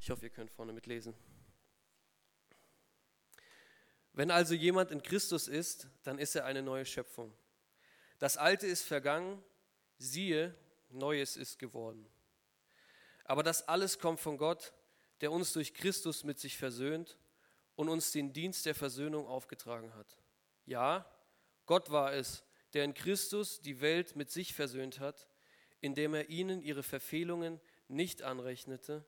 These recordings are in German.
Ich hoffe, ihr könnt vorne mitlesen. Wenn also jemand in Christus ist, dann ist er eine neue Schöpfung. Das Alte ist vergangen, siehe, Neues ist geworden. Aber das alles kommt von Gott, der uns durch Christus mit sich versöhnt und uns den Dienst der Versöhnung aufgetragen hat. Ja, Gott war es, der in Christus die Welt mit sich versöhnt hat, indem er ihnen ihre Verfehlungen nicht anrechnete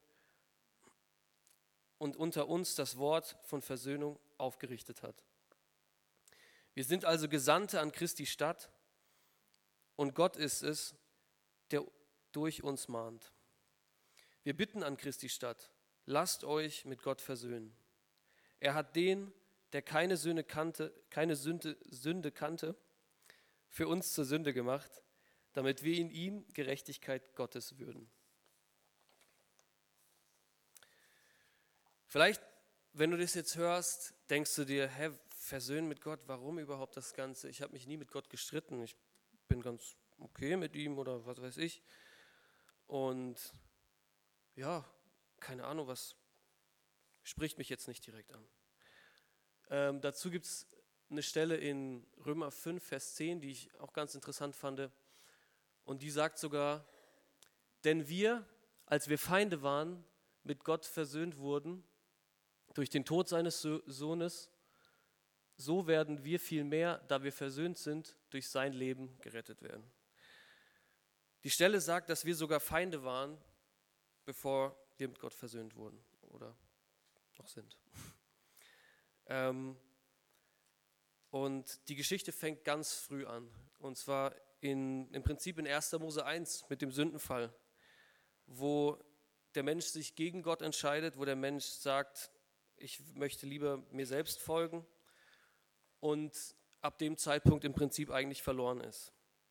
und unter uns das Wort von Versöhnung aufgerichtet hat. Wir sind also Gesandte an Christi Stadt und Gott ist es, der durch uns mahnt. Wir bitten an Christi Stadt, lasst euch mit Gott versöhnen. Er hat den, der keine Sünde kannte, für uns zur Sünde gemacht, damit wir in ihm Gerechtigkeit Gottes würden. Vielleicht, wenn du das jetzt hörst, denkst du dir, versöhnen mit Gott, warum überhaupt das Ganze? Ich habe mich nie mit Gott gestritten, ich bin ganz okay mit ihm oder was weiß ich. Und ja, keine Ahnung, was spricht mich jetzt nicht direkt an. Dazu gibt es eine Stelle in Römer 5, Vers 10, die ich auch ganz interessant fand. Und die sagt sogar, denn wir, als wir Feinde waren, mit Gott versöhnt wurden, durch den Tod seines Sohnes, so werden wir vielmehr, da wir versöhnt sind, durch sein Leben gerettet werden. Die Stelle sagt, dass wir sogar Feinde waren, bevor wir mit Gott versöhnt wurden oder noch sind. Und die Geschichte fängt ganz früh an. Und zwar im Prinzip in 1. Mose 1 mit dem Sündenfall, wo der Mensch sich gegen Gott entscheidet, wo der Mensch sagt, ich möchte lieber mir selbst folgen und ab dem Zeitpunkt im Prinzip eigentlich verloren ist.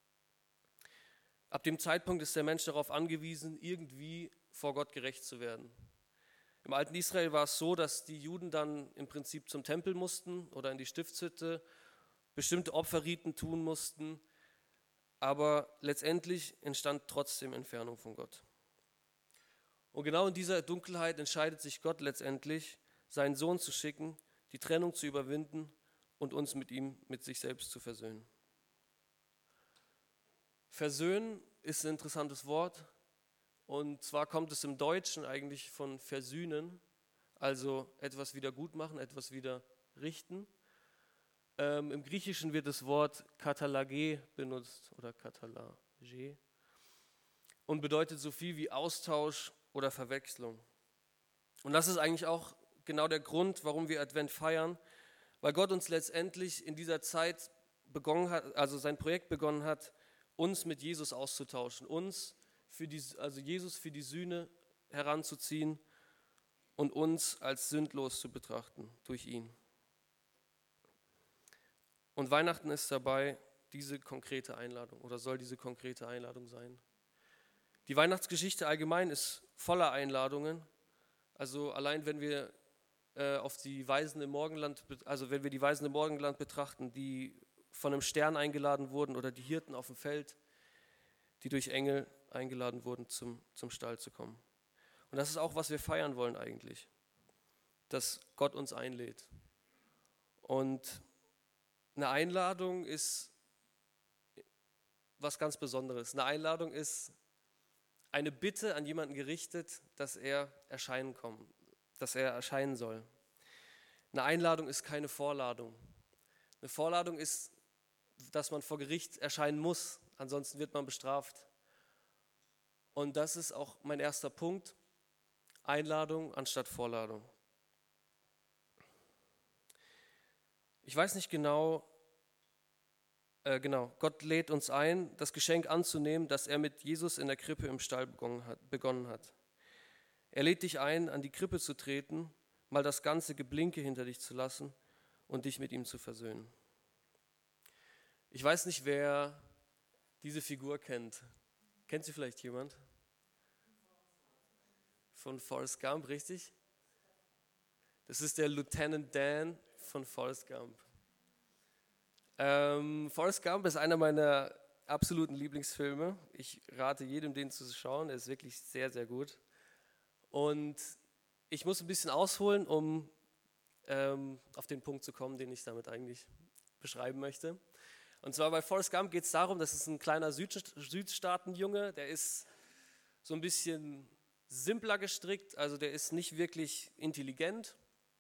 Ab dem Zeitpunkt ist der Mensch darauf angewiesen, irgendwie vor Gott gerecht zu werden. Im alten Israel war es so, dass die Juden dann im Prinzip zum Tempel mussten oder in die Stiftshütte, bestimmte Opferriten tun mussten, aber letztendlich entstand trotzdem Entfernung von Gott. Und genau in dieser Dunkelheit entscheidet sich Gott letztendlich, seinen Sohn zu schicken, die Trennung zu überwinden und uns mit ihm, mit sich selbst zu versöhnen. Versöhnen ist ein interessantes Wort und zwar kommt es im Deutschen eigentlich von versühnen, also etwas wieder gut machen, etwas wieder richten. Im Griechischen wird das Wort katalage benutzt oder katalage und bedeutet so viel wie Austausch oder Verwechslung. Und das ist eigentlich auch genau der Grund, warum wir Advent feiern, weil Gott uns letztendlich in dieser Zeit begonnen hat, also sein Projekt begonnen hat, uns mit Jesus auszutauschen, also Jesus für die Sühne heranzuziehen und uns als sündlos zu betrachten durch ihn. Und Weihnachten ist dabei diese konkrete Einladung oder soll diese konkrete Einladung sein. Die Weihnachtsgeschichte allgemein ist voller Einladungen. Also allein wenn wir auf die Weisen im Morgenland, also wenn wir die Weisen im Morgenland betrachten, die von einem Stern eingeladen wurden oder die Hirten auf dem Feld, die durch Engel eingeladen wurden, zum Stall zu kommen. Und das ist auch, was wir feiern wollen eigentlich, dass Gott uns einlädt. Und eine Einladung ist was ganz Besonderes. Eine Einladung ist eine Bitte an jemanden gerichtet, dass er erscheinen soll. Eine Einladung ist keine Vorladung. Eine Vorladung ist, dass man vor Gericht erscheinen muss, ansonsten wird man bestraft. Und das ist auch mein erster Punkt, Einladung anstatt Vorladung. Ich weiß nicht genau, Gott lädt uns ein, das Geschenk anzunehmen, das er mit Jesus in der Krippe im Stall begonnen hat. Er lädt dich ein, an die Krippe zu treten, mal das ganze Geblinke hinter dich zu lassen und dich mit ihm zu versöhnen. Ich weiß nicht, wer diese Figur kennt. Kennt sie vielleicht jemand? Von Forrest Gump, richtig? Das ist der Lieutenant Dan von Forrest Gump. Forrest Gump ist einer meiner absoluten Lieblingsfilme. Ich rate jedem, den zu schauen. Er ist wirklich sehr, sehr gut. Und ich muss ein bisschen ausholen, um auf den Punkt zu kommen, den ich damit eigentlich beschreiben möchte. Und zwar bei Forrest Gump geht es darum, das ist ein kleiner Südstaatenjunge, der ist so ein bisschen simpler gestrickt, also der ist nicht wirklich intelligent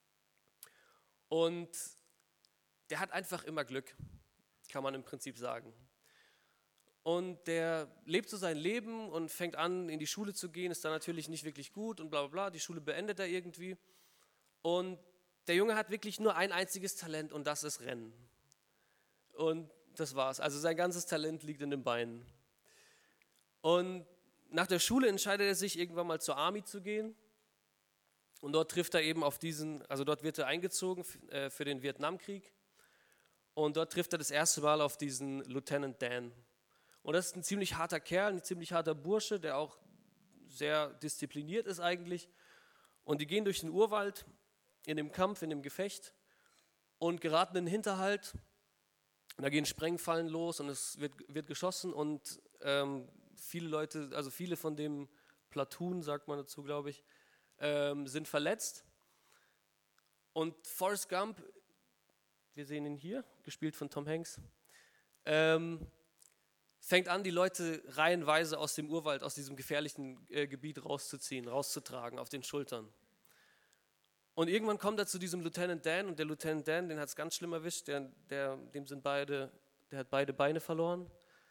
und der hat einfach immer Glück, kann man im Prinzip sagen. Und der lebt so sein Leben und fängt an, in die Schule zu gehen, ist dann natürlich nicht wirklich gut und bla bla bla, die Schule beendet er irgendwie. Und der Junge hat wirklich nur ein einziges Talent und das ist Rennen. Und das war's. Also sein ganzes Talent liegt in den Beinen. Und nach der Schule entscheidet er sich, irgendwann mal zur Army zu gehen. Und dort trifft er eben auf dort wird er eingezogen für den Vietnamkrieg. Und dort trifft er das erste Mal auf diesen Lieutenant Dan. Und das ist ein ziemlich harter Kerl, ein ziemlich harter Bursche, der auch sehr diszipliniert ist eigentlich. Und die gehen durch den Urwald in dem Kampf, in dem Gefecht und geraten in den Hinterhalt. Und da gehen Sprengfallen los und es wird geschossen und viele Leute, also viele von dem Platoon, sagt man dazu, glaube ich, sind verletzt. Und Forrest Gump, wir sehen ihn hier, gespielt von Tom Hanks, fängt an, die Leute reihenweise aus dem Urwald, aus diesem gefährlichen Gebiet rauszutragen auf den Schultern. Und irgendwann kommt er zu diesem Lieutenant Dan und der Lieutenant Dan, den hat es ganz schlimm erwischt, der hat beide Beine verloren.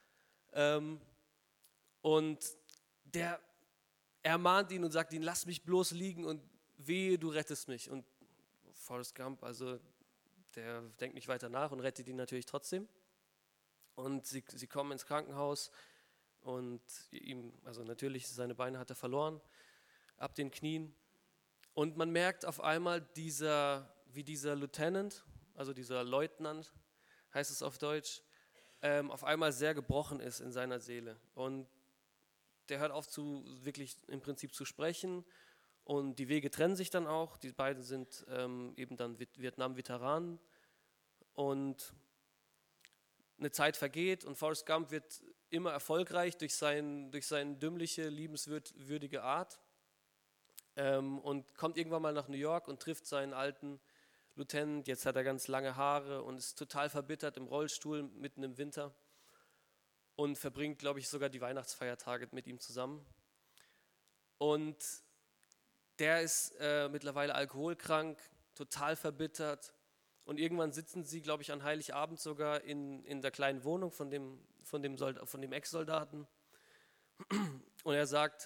Und der ermahnt ihn und sagt ihm, lass mich bloß liegen und wehe, du rettest mich. Und Forrest Gump, also der denkt nicht weiter nach und rettet ihn natürlich trotzdem. Und sie kommen ins Krankenhaus und also natürlich, seine Beine hat er verloren, ab den Knien. Und man merkt auf einmal, wie dieser Lieutenant, also dieser Leutnant, heißt es auf Deutsch, auf einmal sehr gebrochen ist in seiner Seele. Und der hört auf wirklich im Prinzip zu sprechen und die Wege trennen sich dann auch. Die beiden sind eben dann Vietnam-Veteranen und eine Zeit vergeht und Forrest Gump wird immer erfolgreich durch seine dümmliche, liebenswürdige Art und kommt irgendwann mal nach New York und trifft seinen alten Lieutenant. Jetzt hat er ganz lange Haare und ist total verbittert im Rollstuhl mitten im Winter und verbringt, glaube ich, sogar die Weihnachtsfeiertage mit ihm zusammen. Und der ist mittlerweile alkoholkrank, total verbittert. Und irgendwann sitzen sie, glaube ich, an Heiligabend sogar in der kleinen Wohnung von dem Ex-Soldaten. Und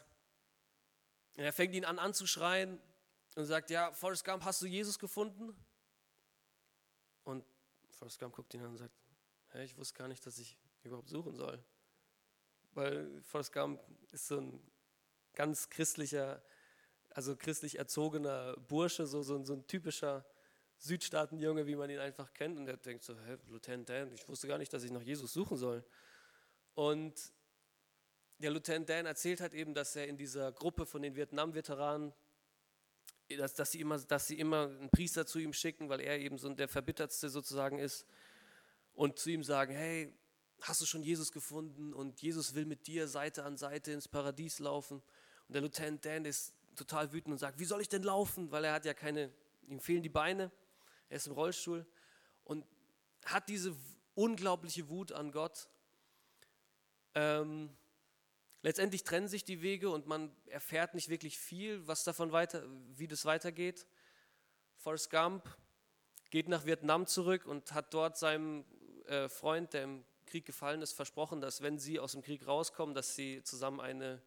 er fängt ihn an anzuschreien und sagt, ja, Forrest Gump, hast du Jesus gefunden? Und Forrest Gump guckt ihn an und sagt, hey, ich wusste gar nicht, dass ich überhaupt suchen soll. Weil Forrest Gump ist so ein ganz christlich erzogener Bursche, so ein typischer Südstaatenjunge, wie man ihn einfach kennt. Und er denkt so, hey, Lieutenant Dan, ich wusste gar nicht, dass ich nach Jesus suchen soll. Und der Lieutenant Dan erzählt halt eben, dass er in dieser Gruppe von den Vietnam-Veteranen, dass sie immer einen Priester zu ihm schicken, weil er eben so der Verbittertste sozusagen ist und zu ihm sagen, hey, hast du schon Jesus gefunden und Jesus will mit dir Seite an Seite ins Paradies laufen. Und der Lieutenant Dan ist total wütend und sagt, wie soll ich denn laufen? Weil er hat ja ihm fehlen die Beine, er ist im Rollstuhl und hat diese unglaubliche Wut an Gott. Letztendlich trennen sich die Wege und man erfährt nicht wirklich viel, wie das weitergeht. Forrest Gump geht nach Vietnam zurück und hat dort seinem Freund, der im Krieg gefallen ist, versprochen, dass wenn sie aus dem Krieg rauskommen, dass sie zusammen ein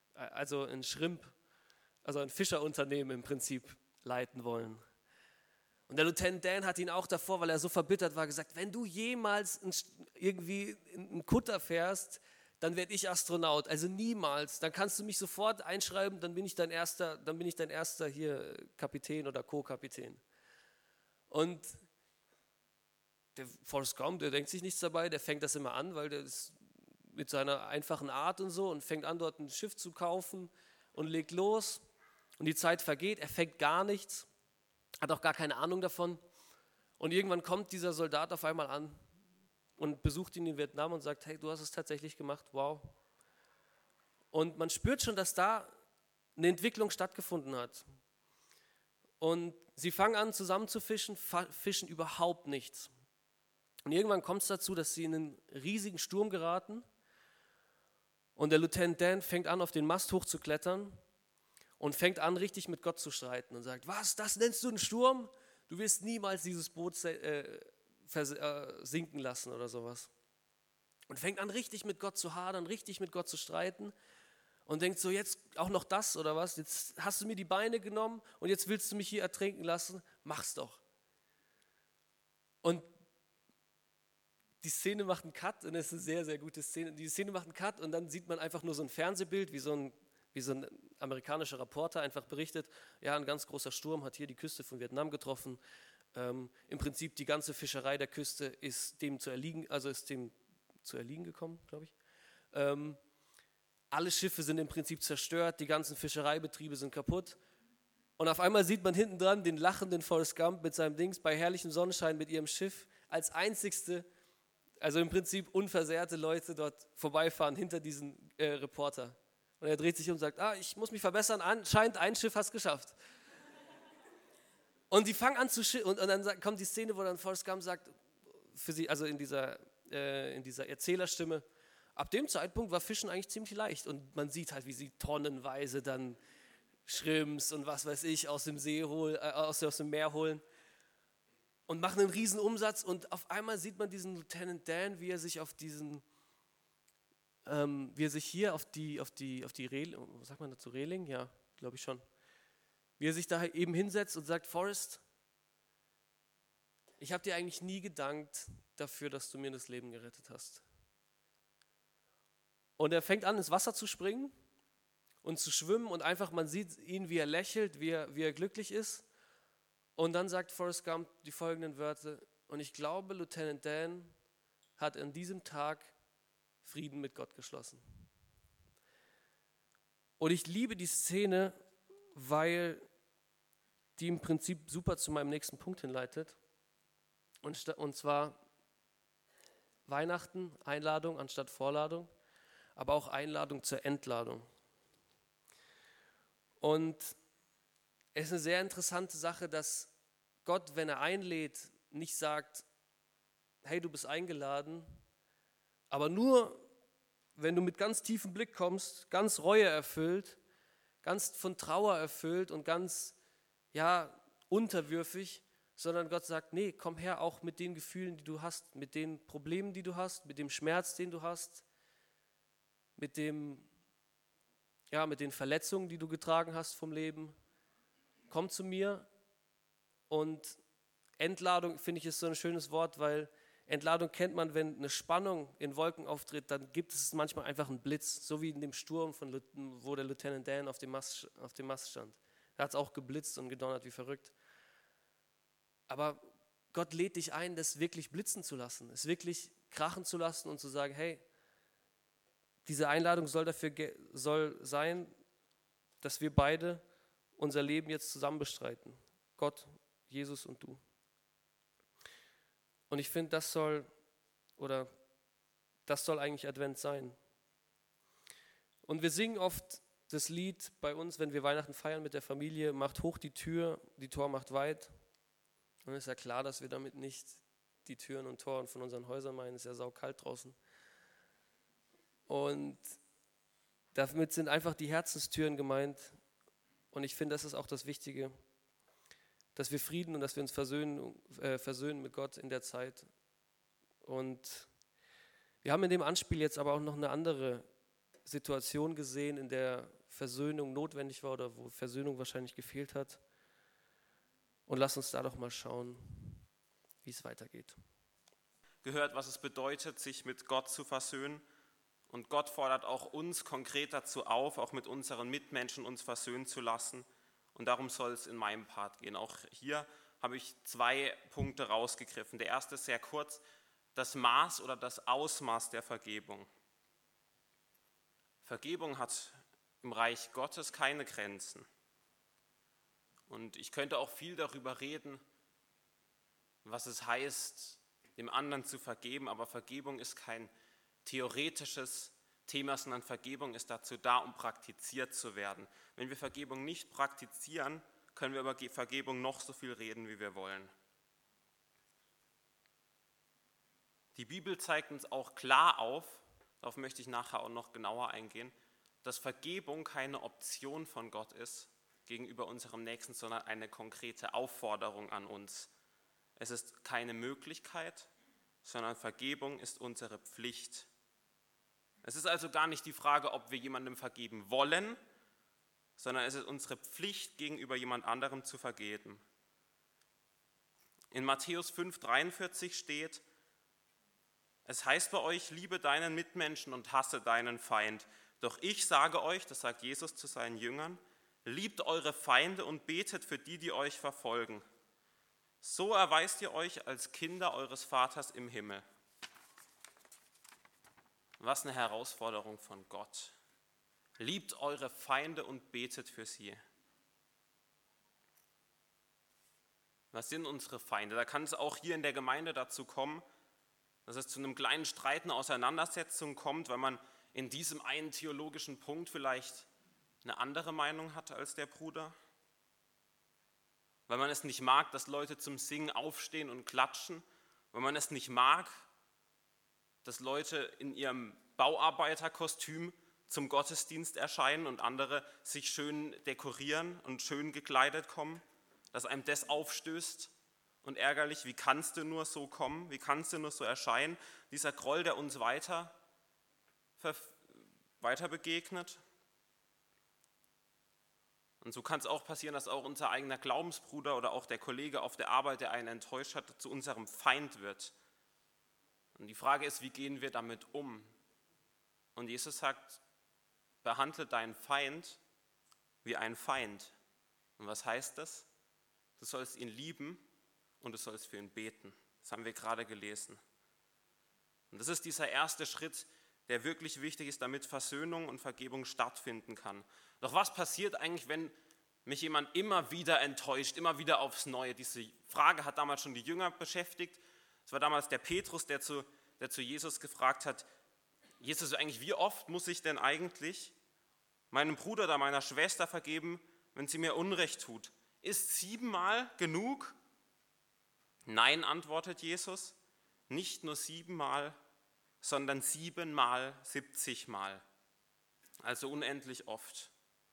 Fischerunternehmen im Prinzip leiten wollen. Und der Lieutenant Dan hat ihn auch davor, weil er so verbittert war, gesagt, wenn du jemals irgendwie einen Kutter fährst, dann werde ich Astronaut, also niemals. Dann kannst du mich sofort einschreiben, dann bin ich dein erster hier Kapitän oder Co-Kapitän. Und der Forrest Gump, der denkt sich nichts dabei, der fängt das immer an, weil der ist mit seiner einfachen Art und so und fängt an, dort ein Schiff zu kaufen und legt los. Und die Zeit vergeht, er fängt gar nichts, hat auch gar keine Ahnung davon. Und irgendwann kommt dieser Soldat auf einmal an und besucht ihn in Vietnam und sagt, hey, du hast es tatsächlich gemacht, wow. Und man spürt schon, dass da eine Entwicklung stattgefunden hat. Und sie fangen an zusammen zu fischen, fischen überhaupt nichts. Und irgendwann kommt es dazu, dass sie in einen riesigen Sturm geraten. Und der Lieutenant Dan fängt an, auf den Mast hochzuklettern und fängt an, richtig mit Gott zu streiten und sagt, was, das nennst du einen Sturm? Du wirst niemals dieses Boot sinken lassen oder sowas. Und fängt an, richtig mit Gott zu hadern, richtig mit Gott zu streiten und denkt so, jetzt auch noch das oder was? Jetzt hast du mir die Beine genommen und jetzt willst du mich hier ertrinken lassen? Mach's doch. Und die Szene macht einen Cut und es ist eine sehr, sehr gute Szene. Die Szene macht einen Cut und dann sieht man einfach nur so ein Fernsehbild, wie so ein amerikanischer Reporter einfach berichtet, ja, ein ganz großer Sturm hat hier die Küste von Vietnam getroffen. Im Prinzip die ganze Fischerei der Küste ist dem zu erliegen gekommen, glaube ich. Alle Schiffe sind im Prinzip zerstört, die ganzen Fischereibetriebe sind kaputt. Und auf einmal sieht man hinten dran den lachenden Forrest Gump mit seinem Dings bei herrlichem Sonnenschein mit ihrem Schiff als einzigste, also im Prinzip unversehrte Leute dort vorbeifahren hinter diesen Reporter. Und er dreht sich um und sagt, ich muss mich verbessern, anscheinend ein Schiff hat es geschafft. Und die fangen an zu und dann kommt die Szene, wo dann Forrest Gump sagt, für sie, also in dieser Erzählerstimme, ab dem Zeitpunkt war Fischen eigentlich ziemlich leicht. Und man sieht halt, wie sie tonnenweise dann Shrimps und was weiß ich aus dem aus dem Meer holen und machen einen riesen Umsatz. Und auf einmal sieht man diesen Lieutenant Dan, wie er sich hier auf die Reling, sagt man dazu Reling? Ja, glaube ich schon. Wie er sich da eben hinsetzt und sagt, Forrest, ich habe dir eigentlich nie gedankt dafür, dass du mir das Leben gerettet hast. Und er fängt an, ins Wasser zu springen und zu schwimmen und einfach, man sieht ihn, wie er lächelt, wie er glücklich ist. Und dann sagt Forrest Gump die folgenden Wörter, und ich glaube, Lieutenant Dan hat an diesem Tag Frieden mit Gott geschlossen. Und ich liebe die Szene, weil die im Prinzip super zu meinem nächsten Punkt hinleitet. Und zwar Weihnachten, Einladung anstatt Vorladung, aber auch Einladung zur Entladung. Und es ist eine sehr interessante Sache, dass Gott, wenn er einlädt, nicht sagt, hey, du bist eingeladen, aber nur, wenn du mit ganz tiefem Blick kommst, ganz Reue erfüllt, ganz von Trauer erfüllt und ganz, unterwürfig, sondern Gott sagt, nee, komm her auch mit den Gefühlen, die du hast, mit den Problemen, die du hast, mit dem Schmerz, den du hast, mit den Verletzungen, die du getragen hast vom Leben. Komm zu mir. Und Entladung, finde ich, ist so ein schönes Wort, weil Entladung kennt man, wenn eine Spannung in Wolken auftritt, dann gibt es manchmal einfach einen Blitz, so wie in dem Sturm, wo der Lieutenant Dan auf dem Mast stand. Da hat es auch geblitzt und gedonnert wie verrückt. Aber Gott lädt dich ein, das wirklich blitzen zu lassen, es wirklich krachen zu lassen und zu sagen, hey, diese Einladung soll sein, dass wir beide unser Leben jetzt zusammen bestreiten. Gott, Jesus und du. Und ich finde, das soll eigentlich Advent sein. Und wir singen oft das Lied bei uns, wenn wir Weihnachten feiern mit der Familie, macht hoch die Tür, die Tor macht weit. Und es ist ja klar, dass wir damit nicht die Türen und Toren von unseren Häusern meinen, es ist ja saukalt draußen. Und damit sind einfach die Herzenstüren gemeint. Und ich finde, das ist auch das Wichtige, dass wir Frieden und dass wir uns versöhnen mit Gott in der Zeit. Und wir haben in dem Anspiel jetzt aber auch noch eine andere Situation gesehen, in der Versöhnung notwendig war oder wo Versöhnung wahrscheinlich gefehlt hat. Und lass uns da doch mal schauen, wie es weitergeht. Gehört, was es bedeutet, sich mit Gott zu versöhnen. Und Gott fordert auch uns konkret dazu auf, auch mit unseren Mitmenschen uns versöhnen zu lassen. Und darum soll es in meinem Part gehen. Auch hier habe ich 2 Punkte rausgegriffen. Der erste ist sehr kurz, das Maß oder das Ausmaß der Vergebung. Vergebung hat im Reich Gottes keine Grenzen. Und ich könnte auch viel darüber reden, was es heißt, dem anderen zu vergeben, aber Vergebung ist kein theoretisches Thema, sondern Vergebung ist dazu da, um praktiziert zu werden. Wenn wir Vergebung nicht praktizieren, können wir über Vergebung noch so viel reden, wie wir wollen. Die Bibel zeigt uns auch klar auf, darauf möchte ich nachher auch noch genauer eingehen, dass Vergebung keine Option von Gott ist gegenüber unserem Nächsten, sondern eine konkrete Aufforderung an uns. Es ist keine Möglichkeit, sondern Vergebung ist unsere Pflicht. Es ist also gar nicht die Frage, ob wir jemandem vergeben wollen, sondern es ist unsere Pflicht, gegenüber jemand anderem zu vergeben. In Matthäus 5,43 steht: Es heißt bei euch, liebe deinen Mitmenschen und hasse deinen Feind. Doch ich sage euch, das sagt Jesus zu seinen Jüngern, liebt eure Feinde und betet für die, die euch verfolgen. So erweist ihr euch als Kinder eures Vaters im Himmel. Was eine Herausforderung von Gott. Liebt eure Feinde und betet für sie. Was sind unsere Feinde? Da kann es auch hier in der Gemeinde dazu kommen, dass es zu einem kleinen Streit, einer Auseinandersetzung kommt, weil man in diesem einen theologischen Punkt vielleicht eine andere Meinung hat als der Bruder. Weil man es nicht mag, dass Leute zum Singen aufstehen und klatschen. Weil man es nicht mag, dass Leute in ihrem Bauarbeiterkostüm zum Gottesdienst erscheinen und andere sich schön dekorieren und schön gekleidet kommen. Dass einem das aufstößt und ärgerlich, wie kannst du nur so kommen, wie kannst du nur so erscheinen? Dieser Groll, der uns weiter begegnet. Und so kann es auch passieren, dass auch unser eigener Glaubensbruder oder auch der Kollege auf der Arbeit, der einen enttäuscht hat, zu unserem Feind wird. Und die Frage ist, wie gehen wir damit um? Und Jesus sagt, behandle deinen Feind wie einen Feind. Und was heißt das? Du sollst ihn lieben und du sollst für ihn beten. Das haben wir gerade gelesen. Und das ist dieser erste Schritt, der wirklich wichtig ist, damit Versöhnung und Vergebung stattfinden kann. Doch was passiert eigentlich, wenn mich jemand immer wieder enttäuscht, immer wieder aufs Neue? Diese Frage hat damals schon die Jünger beschäftigt. Es war damals der Petrus, der zu Jesus gefragt hat, Jesus, eigentlich wie oft muss ich denn eigentlich meinem Bruder oder meiner Schwester vergeben, wenn sie mir Unrecht tut? Ist 7-mal genug? Nein, antwortet Jesus, nicht nur 7-mal, sondern 7-mal, 70-mal. Also unendlich oft.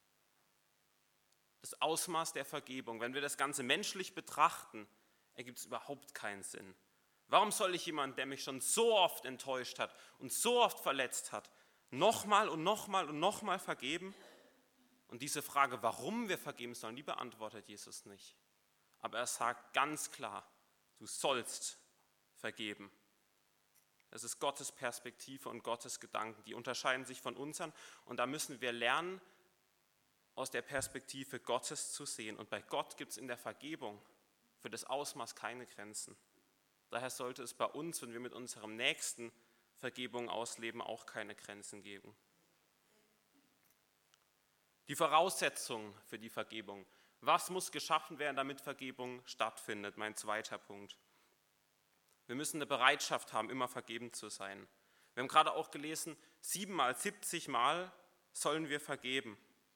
Das Ausmaß der Vergebung, wenn wir das Ganze menschlich betrachten, ergibt es überhaupt keinen Sinn. Warum soll ich jemanden, der mich schon so oft enttäuscht hat und so oft verletzt hat, nochmal und nochmal und nochmal vergeben? Und diese Frage, warum wir vergeben sollen, die beantwortet Jesus nicht. Aber er sagt ganz klar, du sollst vergeben. Das ist Gottes Perspektive und Gottes Gedanken. Die unterscheiden sich von unseren. Und da müssen wir lernen, aus der Perspektive Gottes zu sehen. Und bei Gott gibt es in der Vergebung für das Ausmaß keine Grenzen. Daher sollte es bei uns, wenn wir mit unserem Nächsten Vergebung ausleben, auch keine Grenzen geben. Die Voraussetzung für die Vergebung. Was muss geschaffen werden, damit Vergebung stattfindet? Mein zweiter Punkt. Wir müssen eine Bereitschaft haben, immer vergeben zu sein. Wir haben gerade auch gelesen, 7-mal, 70-mal sollen wir vergeben.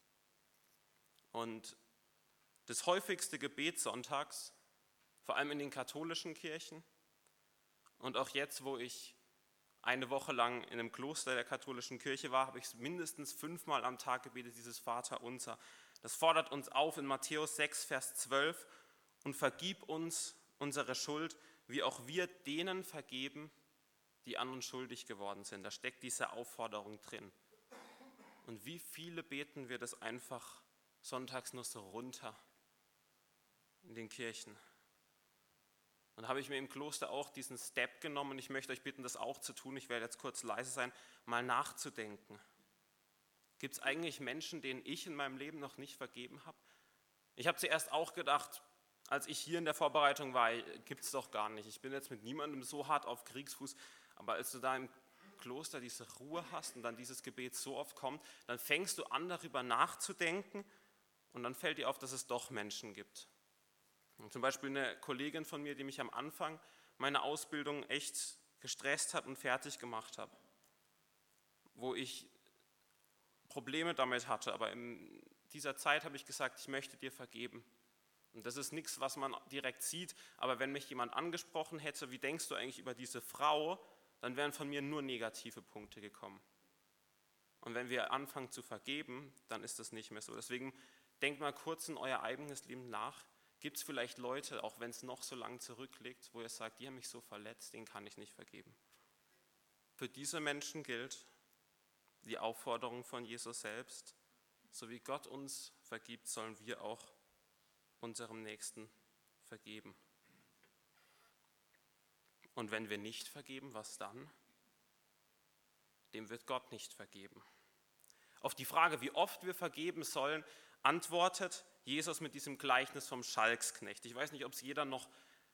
Und das häufigste Gebet sonntags, vor allem in den katholischen Kirchen und auch jetzt, wo ich eine Woche lang in einem Kloster der katholischen Kirche war, habe ich mindestens 5-mal am Tag gebetet, dieses Vaterunser. Das fordert uns auf in Matthäus 6, Vers 12, und vergib uns unsere Schuld, wie auch wir denen vergeben, die an uns schuldig geworden sind. Da steckt diese Aufforderung drin. Und wie viele beten wir das einfach sonntags nur so runter in den Kirchen? Und habe ich mir im Kloster auch diesen Step genommen, und ich möchte euch bitten, das auch zu tun, ich werde jetzt kurz leise sein, mal nachzudenken. Gibt es eigentlich Menschen, denen ich in meinem Leben noch nicht vergeben habe? Ich habe zuerst auch gedacht, als ich hier in der Vorbereitung war, gibt es doch gar nicht. Ich bin jetzt mit niemandem so hart auf Kriegsfuß, aber als du da im Kloster diese Ruhe hast und dann dieses Gebet so oft kommt, dann fängst du an, darüber nachzudenken, und dann fällt dir auf, dass es doch Menschen gibt. Und zum Beispiel eine Kollegin von mir, die mich am Anfang meiner Ausbildung echt gestresst hat und fertig gemacht hat, wo ich Probleme damit hatte, aber in dieser Zeit habe ich gesagt, ich möchte dir vergeben. Und das ist nichts, was man direkt sieht, aber wenn mich jemand angesprochen hätte, wie denkst du eigentlich über diese Frau, dann wären von mir nur negative Punkte gekommen. Und wenn wir anfangen zu vergeben, dann ist das nicht mehr so. Deswegen denkt mal kurz in euer eigenes Leben nach. Gibt es vielleicht Leute, auch wenn es noch so lange zurückliegt, wo ihr sagt, die haben mich so verletzt, denen kann ich nicht vergeben. Für diese Menschen gilt die Aufforderung von Jesus selbst, so wie Gott uns vergibt, sollen wir auch unserem Nächsten vergeben. Und wenn wir nicht vergeben, was dann? Dem wird Gott nicht vergeben. Auf die Frage, wie oft wir vergeben sollen, antwortet Jesus mit diesem Gleichnis vom Schalksknecht. Ich weiß nicht, ob es jeder noch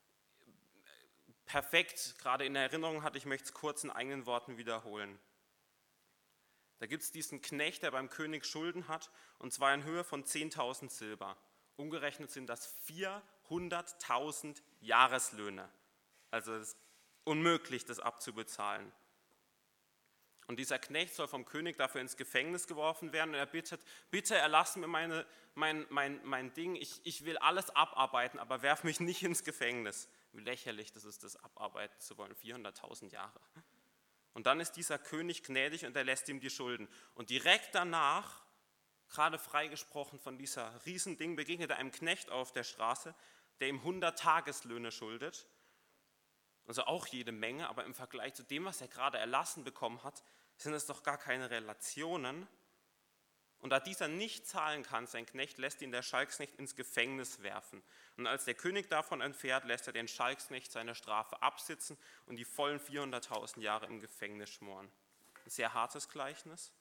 perfekt gerade in Erinnerung hat. Ich möchte es kurz in eigenen Worten wiederholen. Da gibt es diesen Knecht, der beim König Schulden hat, und zwar in Höhe von 10.000 Silber. Umgerechnet sind das 400.000 Jahreslöhne. Also es ist unmöglich, das abzubezahlen. Und dieser Knecht soll vom König dafür ins Gefängnis geworfen werden und er bittet, bitte erlass mir mein Ding, ich will alles abarbeiten, aber werf mich nicht ins Gefängnis. Wie lächerlich das ist, das abarbeiten zu wollen, 400.000 Jahre. Und dann ist dieser König gnädig und er lässt ihm die Schulden. Und direkt danach, gerade freigesprochen von dieser Riesending, begegnet er einem Knecht auf der Straße, der ihm 100 Tageslöhne schuldet. Also auch jede Menge, aber im Vergleich zu dem, was er gerade erlassen bekommen hat, sind es doch gar keine Relationen. Und da dieser nicht zahlen kann, sein Knecht lässt ihn der Schalksknecht ins Gefängnis werfen. Und als der König davon entfährt, lässt er den Schalksknecht seine Strafe absitzen und die vollen 400.000 Jahre im Gefängnis schmoren. Ein sehr hartes Gleichnis.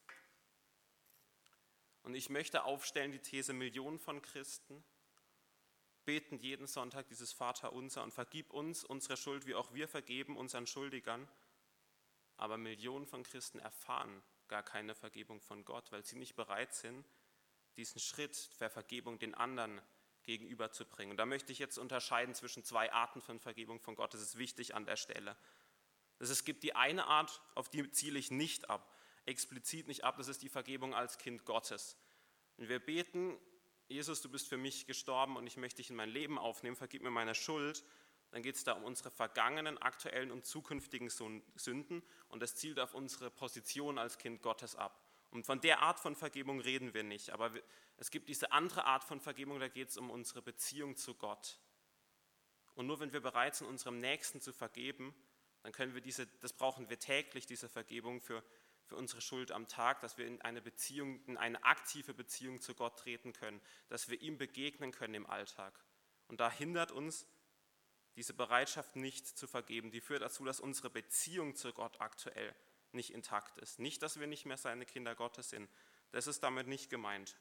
Und ich möchte aufstellen die These, Millionen von Christen beten jeden Sonntag dieses Vaterunser und vergib uns unsere Schuld, wie auch wir vergeben unseren Schuldigern. Aber Millionen von Christen erfahren gar keine Vergebung von Gott, weil sie nicht bereit sind, diesen Schritt der Vergebung den anderen gegenüberzubringen. Und da möchte ich jetzt unterscheiden zwischen zwei Arten von Vergebung von Gott. Das ist wichtig an der Stelle. Es gibt die eine Art, auf die ziele ich nicht ab, explizit nicht ab, das ist die Vergebung als Kind Gottes. Und wir beten, Jesus, du bist für mich gestorben und ich möchte dich in mein Leben aufnehmen, vergib mir meine Schuld. Dann geht es da um unsere vergangenen, aktuellen und zukünftigen Sünden und es zielt auf unsere Position als Kind Gottes ab. Und von der Art von Vergebung reden wir nicht, aber es gibt diese andere Art von Vergebung, da geht es um unsere Beziehung zu Gott. Und nur wenn wir bereit sind, unserem Nächsten zu vergeben, dann können wir das brauchen wir täglich, diese Vergebung für unsere Schuld am Tag, dass wir in eine aktive Beziehung zu Gott treten können, dass wir ihm begegnen können im Alltag. Und da hindert uns diese Bereitschaft nicht zu vergeben, die führt dazu, dass unsere Beziehung zu Gott aktuell nicht intakt ist. Nicht, dass wir nicht mehr seine Kinder Gottes sind. Das ist damit nicht gemeint.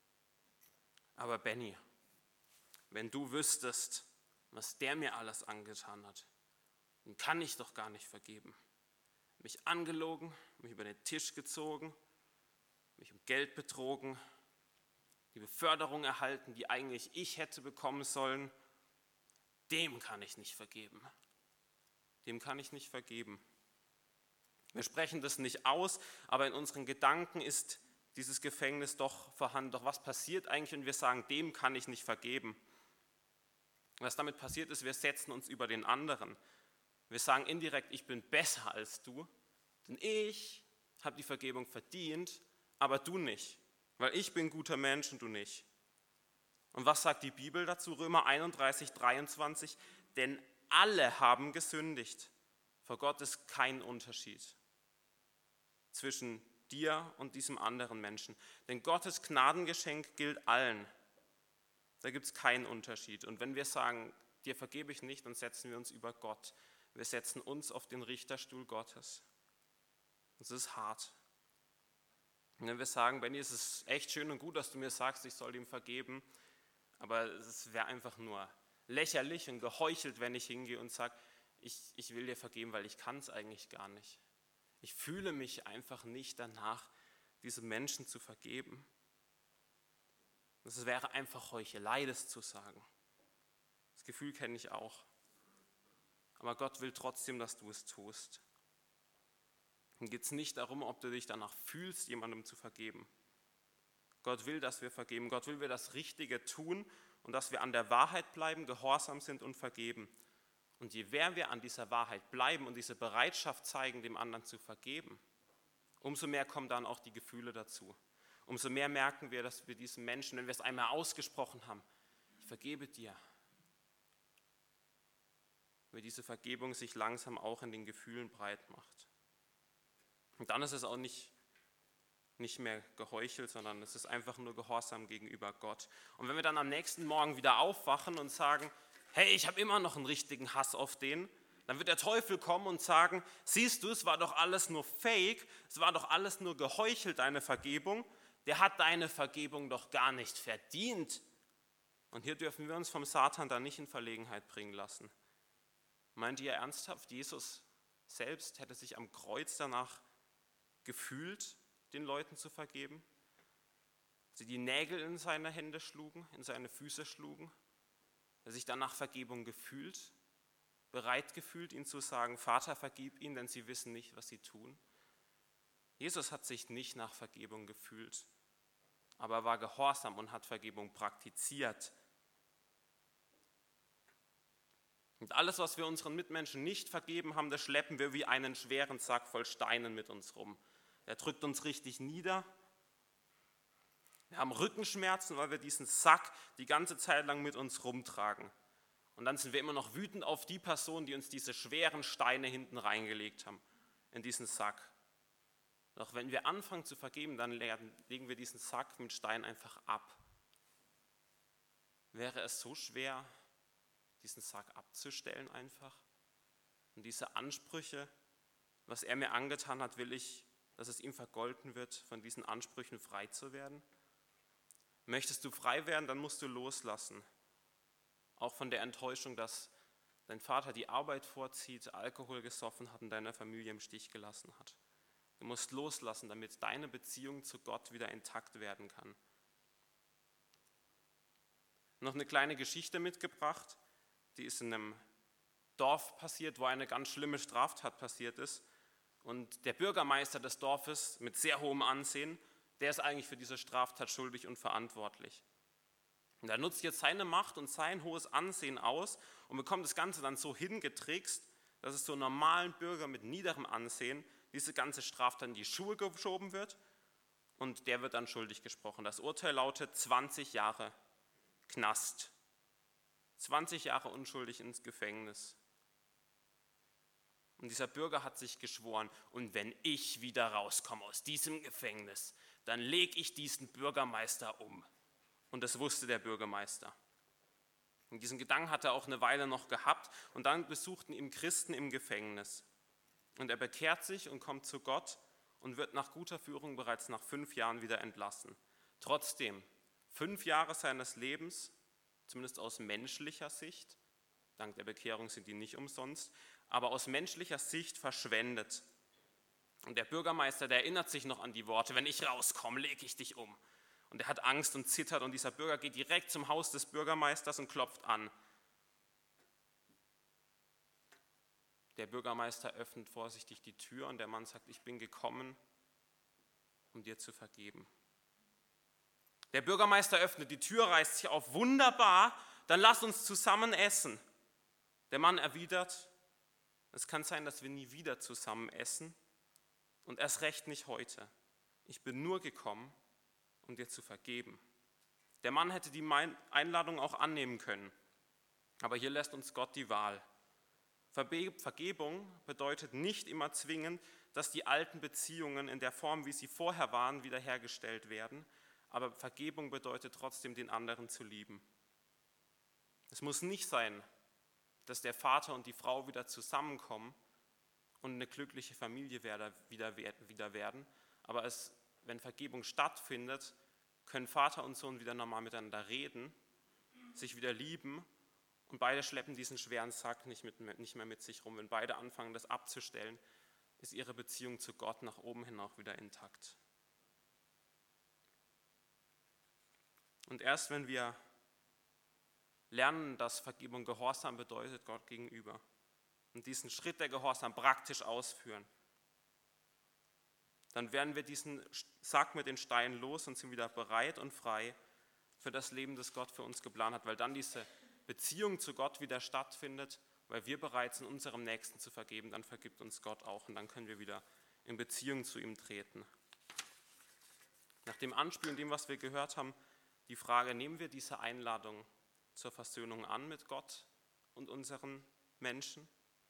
Aber Benny, wenn du wüsstest, was der mir alles angetan hat, dann kann ich doch gar nicht vergeben. Mich angelogen, mich über den Tisch gezogen, mich um Geld betrogen, die Beförderung erhalten, die eigentlich ich hätte bekommen sollen. Dem kann ich nicht vergeben. Dem kann ich nicht vergeben. Wir sprechen das nicht aus, aber in unseren Gedanken ist dieses Gefängnis doch vorhanden. Doch was passiert eigentlich, wenn wir sagen, dem kann ich nicht vergeben? Was damit passiert ist, wir setzen uns über den anderen. Wir sagen indirekt, ich bin besser als du, denn ich habe die Vergebung verdient, aber du nicht, weil ich bin ein guter Mensch und du nicht. Und was sagt die Bibel dazu? Römer 31, 23. Denn alle haben gesündigt. Vor Gott ist kein Unterschied zwischen dir und diesem anderen Menschen. Denn Gottes Gnadengeschenk gilt allen. Da gibt es keinen Unterschied. Und wenn wir sagen, dir vergebe ich nicht, dann setzen wir uns über Gott. Wir setzen uns auf den Richterstuhl Gottes. Das ist hart. Und wenn wir sagen, Benni, es ist echt schön und gut, dass du mir sagst, ich soll ihm vergeben, aber es wäre einfach nur lächerlich und geheuchelt, wenn ich hingehe und sage, ich will dir vergeben, weil ich kann es eigentlich gar nicht. Ich fühle mich einfach nicht danach, diesem Menschen zu vergeben. Das wäre einfach Heuchelei, das zu sagen. Das Gefühl kenne ich auch. Aber Gott will trotzdem, dass du es tust. Dann geht es nicht darum, ob du dich danach fühlst, jemandem zu vergeben. Gott will, dass wir vergeben. Gott will, wir das Richtige tun und dass wir an der Wahrheit bleiben, gehorsam sind und vergeben. Und je mehr wir an dieser Wahrheit bleiben und diese Bereitschaft zeigen, dem anderen zu vergeben, umso mehr kommen dann auch die Gefühle dazu. Umso mehr merken wir, dass wir diesen Menschen, wenn wir es einmal ausgesprochen haben, ich vergebe dir, wie diese Vergebung sich langsam auch in den Gefühlen breit macht. Und dann ist es auch nicht mehr geheuchelt, sondern es ist einfach nur Gehorsam gegenüber Gott. Und wenn wir dann am nächsten Morgen wieder aufwachen und sagen, hey, ich habe immer noch einen richtigen Hass auf den, dann wird der Teufel kommen und sagen, siehst du, es war doch alles nur Fake, es war doch alles nur geheuchelt, deine Vergebung. Der hat deine Vergebung doch gar nicht verdient. Und hier dürfen wir uns vom Satan dann nicht in Verlegenheit bringen lassen. Meint ihr ernsthaft, Jesus selbst hätte sich am Kreuz danach gefühlt, den Leuten zu vergeben? Sie die Nägel in seine Hände schlugen, in seine Füße schlugen? Er sich dann nach Vergebung gefühlt, bereit gefühlt, ihnen zu sagen, Vater, vergib ihnen, denn sie wissen nicht, was sie tun? Jesus hat sich nicht nach Vergebung gefühlt, aber er war gehorsam und hat Vergebung praktiziert. Und alles, was wir unseren Mitmenschen nicht vergeben haben, das schleppen wir wie einen schweren Sack voll Steinen mit uns rum. Der drückt uns richtig nieder. Wir haben Rückenschmerzen, weil wir diesen Sack die ganze Zeit lang mit uns rumtragen. Und dann sind wir immer noch wütend auf die Person, die uns diese schweren Steine hinten reingelegt haben, in diesen Sack. Doch wenn wir anfangen zu vergeben, dann legen wir diesen Sack mit Steinen einfach ab. Wäre es so schwer, diesen Sack abzustellen einfach? Und diese Ansprüche, was er mir angetan hat, will ich, dass es ihm vergolten wird, von diesen Ansprüchen frei zu werden? Möchtest du frei werden, dann musst du loslassen. Auch von der Enttäuschung, dass dein Vater die Arbeit vorzieht, Alkohol gesoffen hat und deine Familie im Stich gelassen hat. Du musst loslassen, damit deine Beziehung zu Gott wieder intakt werden kann. Noch eine kleine Geschichte mitgebracht, die ist in einem Dorf passiert, wo eine ganz schlimme Straftat passiert ist. Und der Bürgermeister des Dorfes mit sehr hohem Ansehen, der ist eigentlich für diese Straftat schuldig und verantwortlich. Und er nutzt jetzt seine Macht und sein hohes Ansehen aus und bekommt das Ganze dann so hingetrickst, dass es so normalen Bürger mit niederem Ansehen diese ganze Straftat in die Schuhe geschoben wird und der wird dann schuldig gesprochen. Das Urteil lautet 20 Jahre Knast, 20 Jahre unschuldig ins Gefängnis. Und dieser Bürger hat sich geschworen, und wenn ich wieder rauskomme aus diesem Gefängnis, dann lege ich diesen Bürgermeister um. Und das wusste der Bürgermeister. Und diesen Gedanken hat er auch eine Weile noch gehabt und dann besuchten ihn Christen im Gefängnis. Und er bekehrt sich und kommt zu Gott und wird nach guter Führung bereits nach 5 Jahren wieder entlassen. Trotzdem, 5 Jahre seines Lebens, zumindest aus menschlicher Sicht, dank der Bekehrung sind die nicht umsonst, aber aus menschlicher Sicht verschwendet. Und der Bürgermeister, der erinnert sich noch an die Worte, wenn ich rauskomme, lege ich dich um. Und er hat Angst und zittert und dieser Bürger geht direkt zum Haus des Bürgermeisters und klopft an. Der Bürgermeister öffnet vorsichtig die Tür und der Mann sagt, ich bin gekommen, um dir zu vergeben. Der Bürgermeister öffnet die Tür, reißt sich auf, wunderbar, dann lass uns zusammen essen. Der Mann erwidert, es kann sein, dass wir nie wieder zusammen essen und erst recht nicht heute. Ich bin nur gekommen, um dir zu vergeben. Der Mann hätte die Einladung auch annehmen können, aber hier lässt uns Gott die Wahl. Vergebung bedeutet nicht immer zwingend, dass die alten Beziehungen in der Form, wie sie vorher waren, wiederhergestellt werden, aber Vergebung bedeutet trotzdem, den anderen zu lieben. Es muss nicht sein, dass der Vater und die Frau wieder zusammenkommen und eine glückliche Familie wieder werden, aber wenn Vergebung stattfindet, können Vater und Sohn wieder normal miteinander reden, sich wieder lieben und beide schleppen diesen schweren Sack nicht mehr mit sich rum. Wenn beide anfangen, das abzustellen, ist ihre Beziehung zu Gott nach oben hin auch wieder intakt. Und erst wenn wir lernen, dass Vergebung Gehorsam bedeutet Gott gegenüber und diesen Schritt der Gehorsam praktisch ausführen, dann werden wir diesen Sack mit den Steinen los und sind wieder bereit und frei, für das Leben, das Gott für uns geplant hat, weil dann diese Beziehung zu Gott wieder stattfindet, weil wir bereit sind, unserem Nächsten zu vergeben, dann vergibt uns Gott auch und dann können wir wieder in Beziehung zu ihm treten. Nach dem Anspielen, dem, was wir gehört haben, die Frage, nehmen wir diese Einladung zur Versöhnung an mit Gott und unseren Menschen?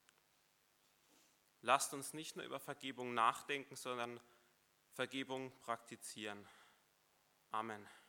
Lasst uns nicht nur über Vergebung nachdenken, sondern Vergebung praktizieren. Amen.